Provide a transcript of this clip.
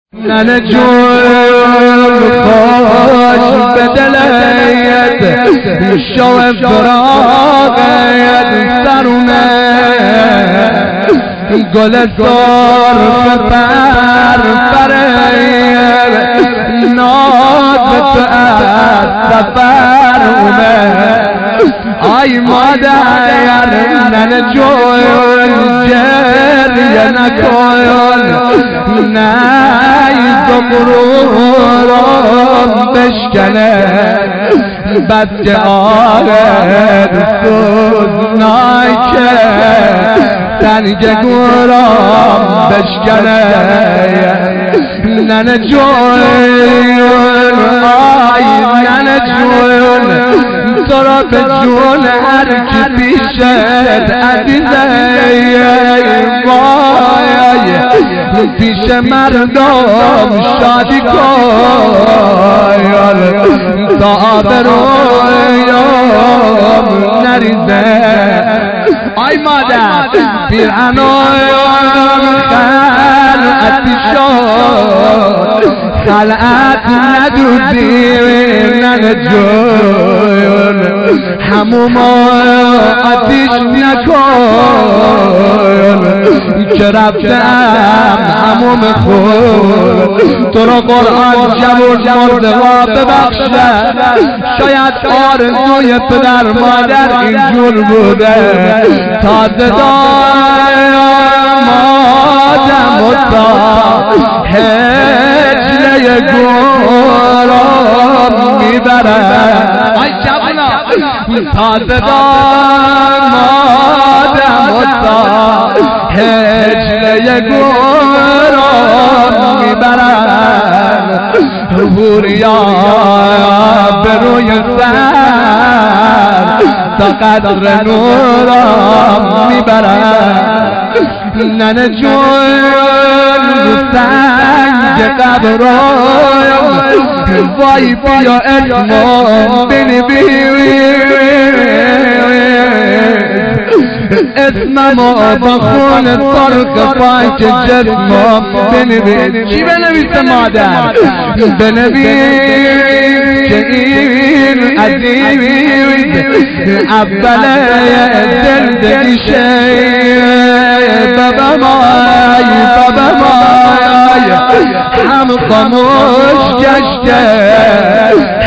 ننه جون خوش به دلیت شو فراغت سرونه گل سرخ پر پرید ناز تو از سفر آی مادر ننه جون گریه نکن زمرورم بشکنه بس که آرد سوزنای که سنگ گورم بشکنه ننه جون آی ننه جون تو را به جون هر کی پیشت عزیزه وای پیش مردم شادی کن تا آبرویم نریزه آی مادر پیرهنم خلعتی شد خلعت ندودی ننه جون هموم آتیش نکن که رفتم هموم خود تو را قرآن جوون مرده ها ببخشه شاید آرزوی پدر مادر اینجور بوده تازه دامادم و تا هجله گورم میبره آی جوانا تازه دامادم و تا هجله گورم میبرن حوریا به روی سر تا قدر نورم میبرن ننه جون سنگ قبرایم وای بیا اسمم اسمم با خون سرخ پاک جسمم بنویس چی بنویسه مادر؟ بنویس که این عزیز اوله زندگیشه بابا مای هم خاموش گشته